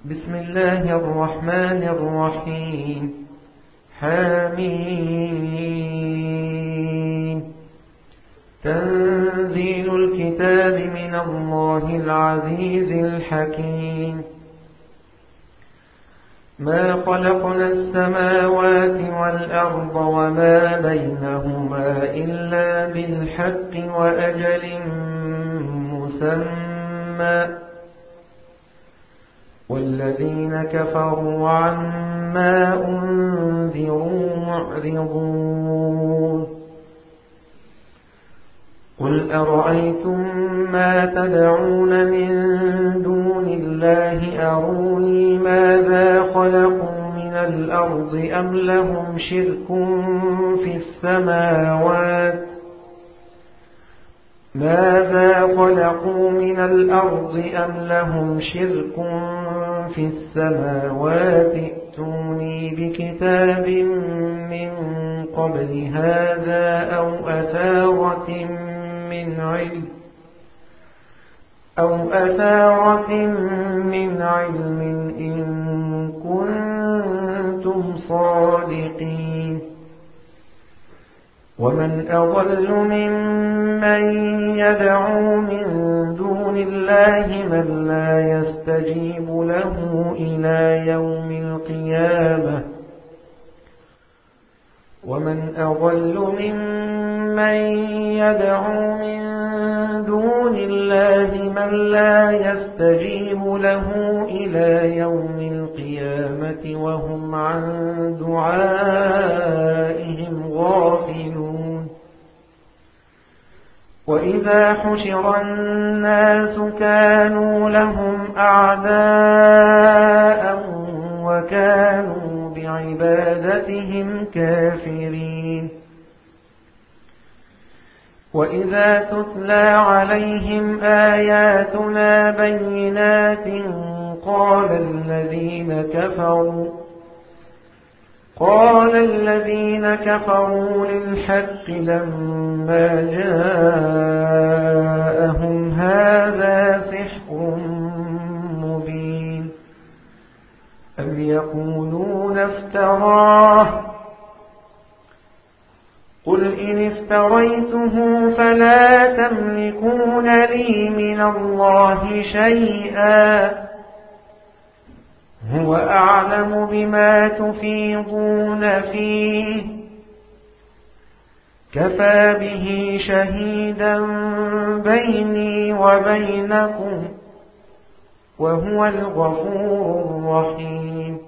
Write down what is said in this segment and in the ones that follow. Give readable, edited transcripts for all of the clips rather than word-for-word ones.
بسم الله الرحمن الرحيم. حميم. تنزيل الكتاب من الله العزيز الحكيم. ما خلقنا السماوات والأرض وما بينهما إلا بالحق وأجل مسمى، والذين كفروا عما أنذروا معرضون. قل أرأيتم ما تدعون من دون الله أروني ماذا خلقوا من الأرض أم لهم شرك في السماوات ائتوني بكتاب من قبل هذا أو أثارة من علم إن كنتم صادقين. ومن أضل ممن يدعو من دون الله من لا يستجيب له إلى يوم القيامة وهم عن دعائهم غافلون. وإذا حشر الناس كانوا لهم أعداء وكانوا بعبادتهم كافرين. وإذا تتلى عليهم آياتنا بينات قال الذين كفروا للحق لما جاءهم هذا سحر مبين. أم يقولون افتراه؟ قل إن افتريته فلا تملكون لي من الله شيئا، هو أعلم بما تفيضون فيه، كفى به شهيدا بيني وبينكم، وهو الغفور الرحيم.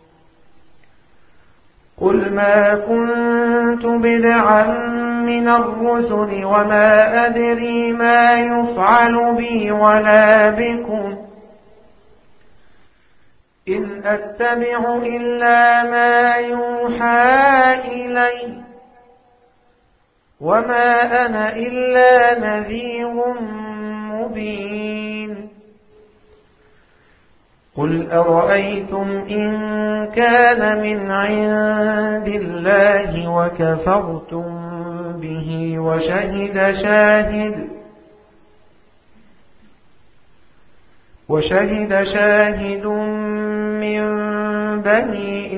قل ما كنت بدعا من الرسل وما أدري ما يفعل بي ولا بكم، إن أتبع إلا ما يوحى إلي، وما أنا إلا نذير مبين. قل أرأيتم إن كان من عند الله وكفرتم به وشهد شاهد من بني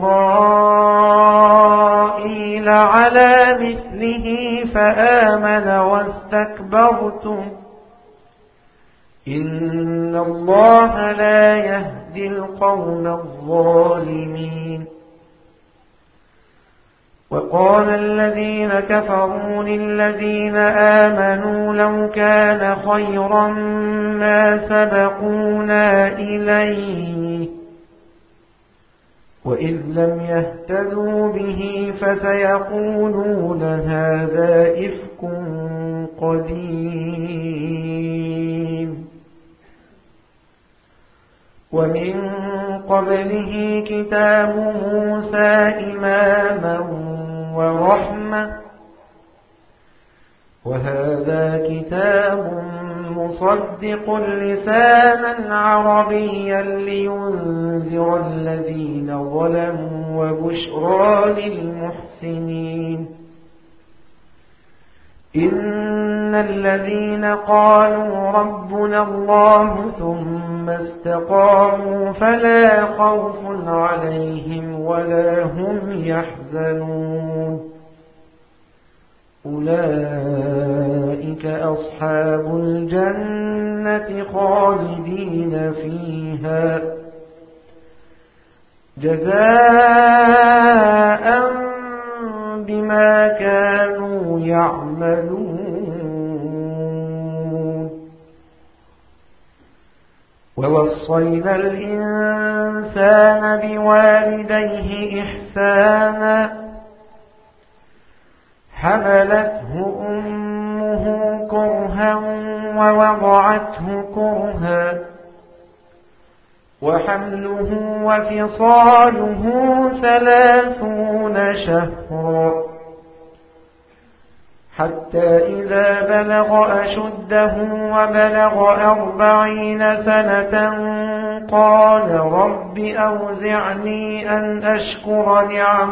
إسرائيل على مثله فآمن واستكبرتم، إن الله لا يهدي القوم الظالمين. وقال الذين كفروا للذين آمنوا لو كان خيرا ما سبقونا إليه، وإذ لم يهتدوا به فسيقولون هذا إفك قديم. ومن قبله كتاب موسى إماما ورحمة، وهذا كتاب مصدق لسانا عربيا لينذر الذين ظلموا وبشرى للمحسنين. إن الذين قالوا ربنا الله ثم استقاموا فلا خوف عليهم ولا هم يحزنون أولئك أصحاب الجنة خالدين فيها جزاء بما كانوا يعملون ووصينا الإنسان بوالديه إحسانا حملته أمه كرها ووضعته كرها وحمله وفصاله 30 شهرا حتى إذا بلغ أشده وبلغ 40 سنة قال رب أوزعني أن أشكر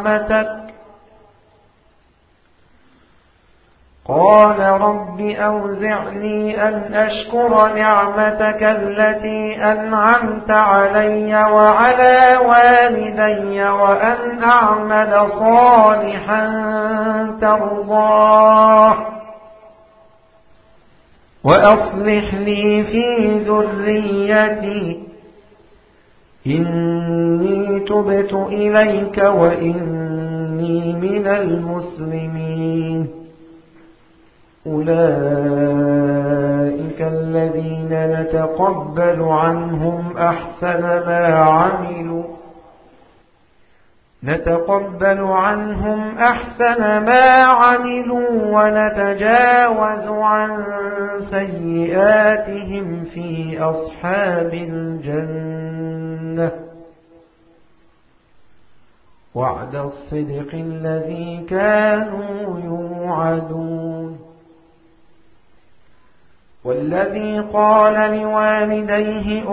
نعمتك التي أنعمت علي وعلى والدي وأن أعمل صالحا ترضاه وأصلح لي في ذريتي إني تبت إليك وإني من المسلمين أولئك الذين نتقبل عنهم أحسن ما عملوا ونتجاوز عن سيئاتهم في أصحاب الجنة وعد الصدق الذي كانوا يوعدون والذي قال لوالديه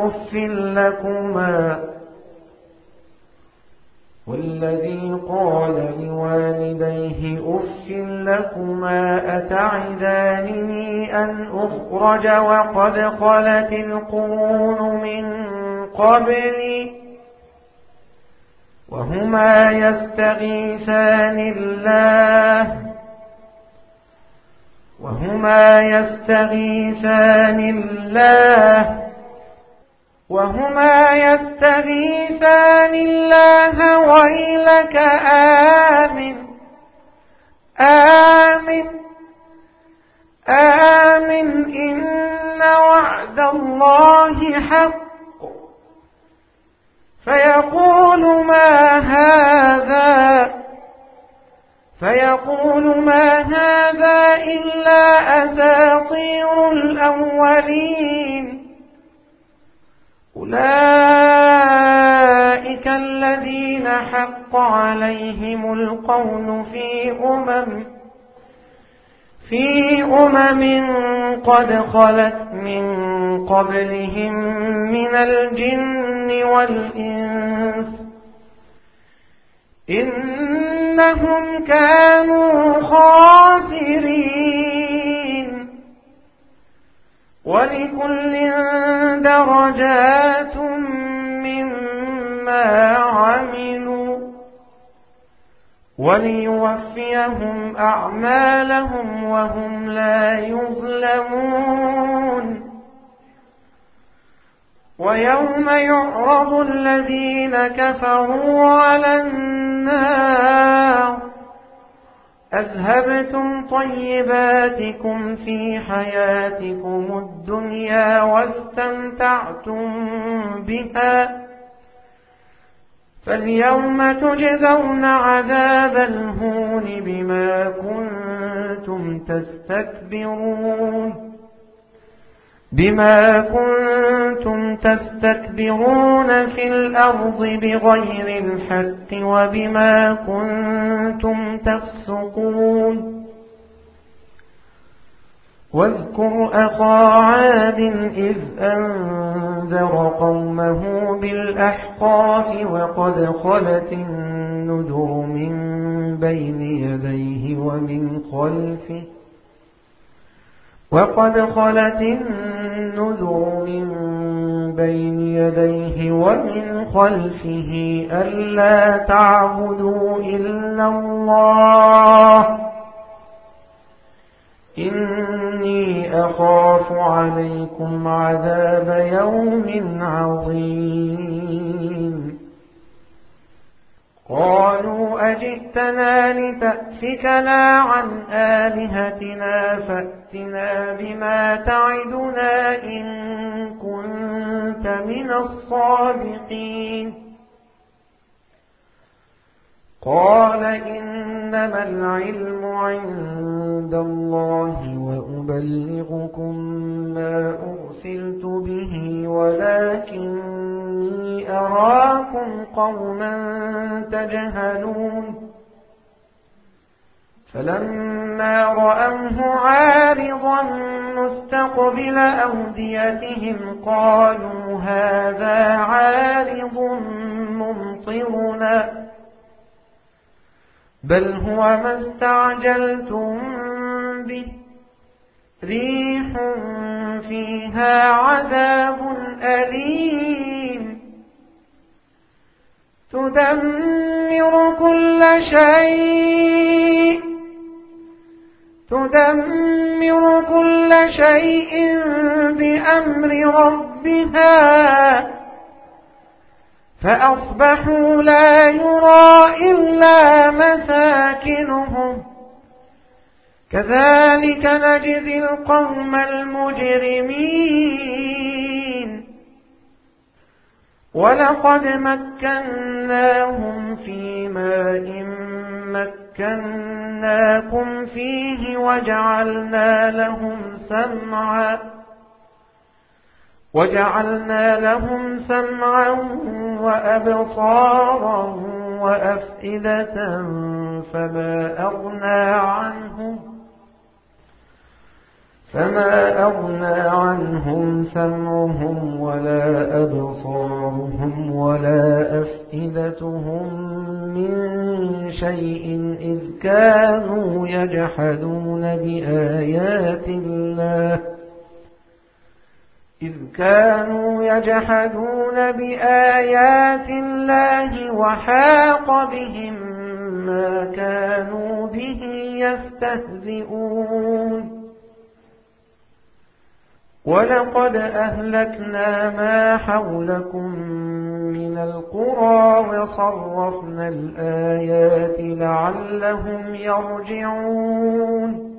أف لكما أتعدانني أن أخرج وقد خلت القرون من قبلي وهما يستغيثان الله ويلك آمن إن وعد الله حق فيقول ما هذا إلا أساطير الأولين أولئك الذين حق عليهم القول في قد خلت من قبلهم من الجن والإنس إنهم كانوا خاسرين ولكل درجات مما عملوا وليوفيهم أعمالهم وهم لا يظلمون ويوم يعرض الذين كفروا على النار أذهبتم طيباتكم في حياتكم الدنيا واستمتعتم بها فاليوم تجزون عذاب الهون بما كنتم تستكبرون في الأرض بغير الحق وبما كنتم تفسقون واذكر أخا عاد إذ أنذر قومه بالأحقاف وقد خلت النذر من بين يديه ومن خلفه وقد خلت النذر من بين يديه ومن خلفه ألا تعبدوا إلا الله إني أخاف عليكم عذاب يوم عظيم قالوا أجئتنا لتأفكنا عن آلهتنا فأتنا بما تعدنا إن كنت من الصادقين قال إنما العلم عند الله وأبلغكم ما أرسلت به ولكني أراكم قوما تجهلون فلما رأوه عارضا مستقبل أوديتهم قالوا هذا عارض ممطرنا بل هو ما استعجلتم به ريح فيها عذاب أليم تدمر كل شيء بأمر ربها فأصبحوا لا يرى إلا مساكنهم كذلك نجزي القوم المجرمين ولقد مكناهم في ماء مكناكم فيه وجعلنا لهم سمعا وأبصارا وأفئدة فما أغنى عنهم سمعهم ولا أبصارهم ولا أفئدتهم من شيء إذ كانوا يجحدون بآيات الله وحاق بهم ما كانوا به يستهزئون ولقد أهلكنا ما حولكم من القرى وصرفنا الآيات لعلهم يرجعون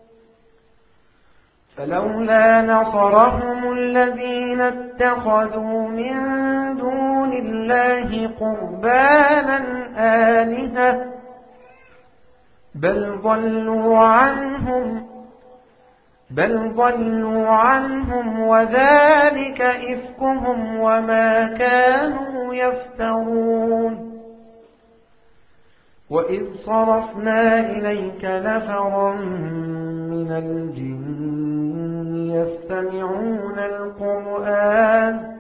فلولا نصرهم الذين اتخذوا من دون الله قربانا آلهة بل ضلوا عنهم وذلك إفكهم وما كانوا يفترون وإذ صرفنا إليك نفرا من الجن يستمعون القرآن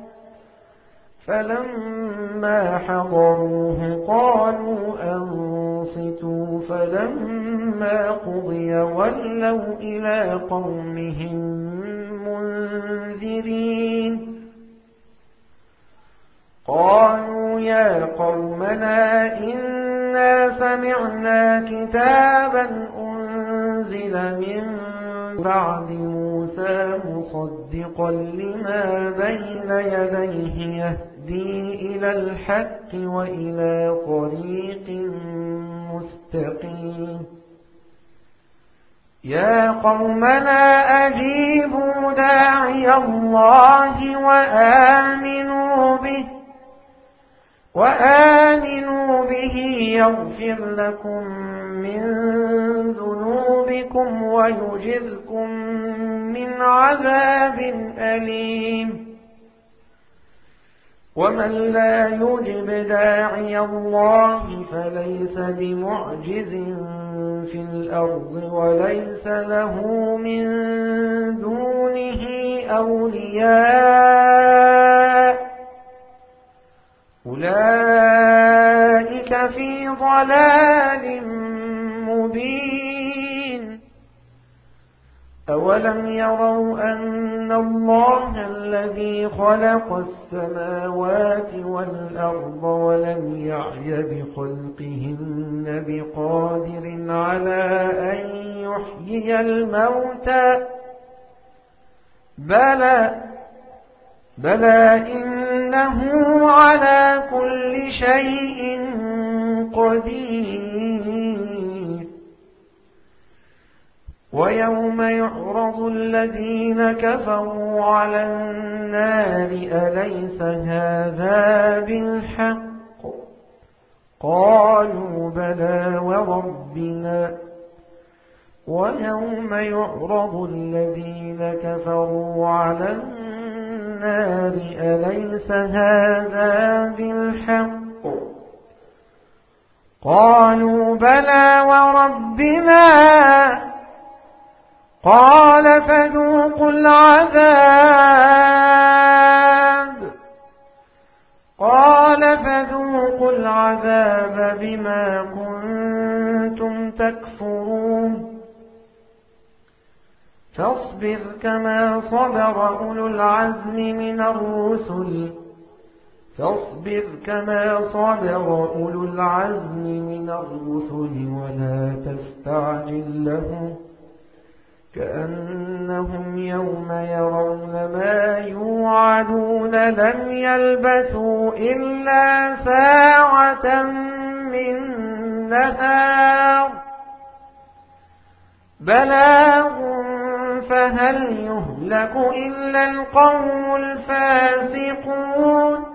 فلما حضروه قالوا أنصتوا فلما قضي ولوا إلى قومهم منذرين قالوا يا قومنا إنا سمعنا كتابا أنزل من بعد موسى مصدقا لما بين يديه يهدي إلى الحق وإلى طريق مستقيم يا قومنا أجيبوا داعي الله وآمنوا به يغفر لكم من ذنوبكم ويجركم من عذاب أليم ومن لا يجب داعي الله فليس بمعجز في الأرض وليس له من دونه أولياء أولئك في ضلال مبين أولم يروا أن الله الذي خلق السماوات والأرض ولم يعي بخلقهن بقادر على أن يحيي الموتى بلى إنه على كل شيء قدير. ويوم يعرض الذين كفروا على النار أليس هذا بالحق قالوا بلى وربنا. ويوم يعرض الذين كفروا على النار أليس هذا بالحق قالوا بلى وربنا قال فذوقوا العذاب بما كنتم تكفرون. فاصبر كما صبر أولو العزم من الرسل ولا تستعجل لهم كأنهم يوم يرون ما يوعدون لم يلبثوا إلا ساعة من نهار بلاغ فهل يهلك إلا القوم الفاسقون.